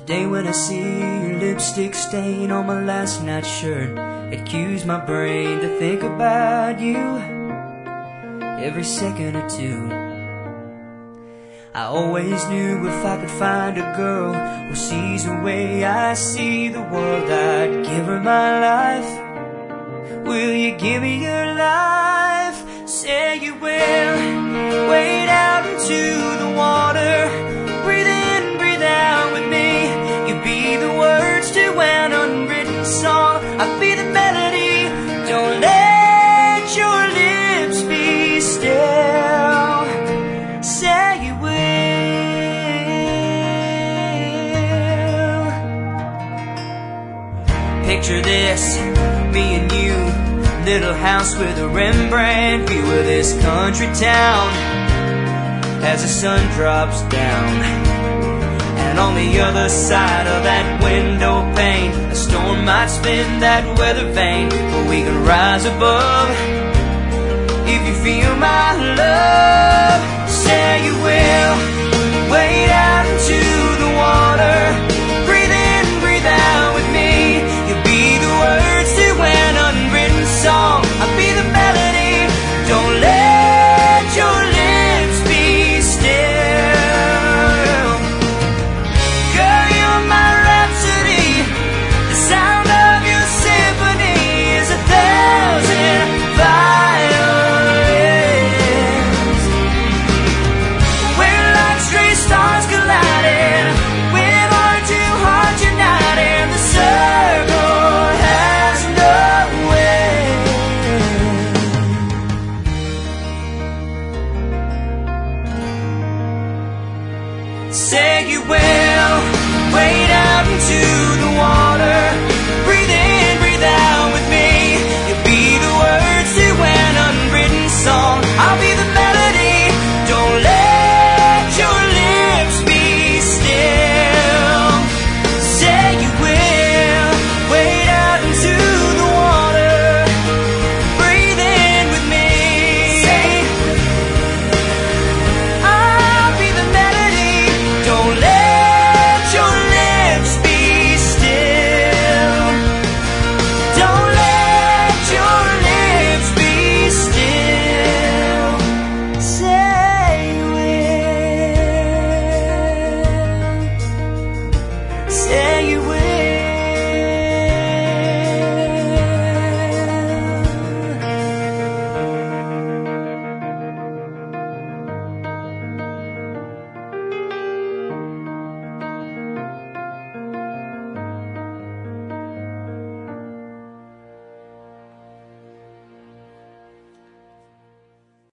day when I see your lipstick stain on my last night's shirt, it cues my brain to think about you every second or two. I always knew if I could find a girl who sees the way I see the world, I'd give her my life. Will you give me your life? Say you will. Wade out into the water, breathe in, breathe out with me. You be the words to an unwritten song, I'll be the melody. Don't let your lips be still. Say you will. Picture this, me and you, little house with a Rembrandt view of this country town as the sun drops down. And on the other side of that window pane, a storm might spin that weather vane, but we can rise above if you feel my love. Say you will.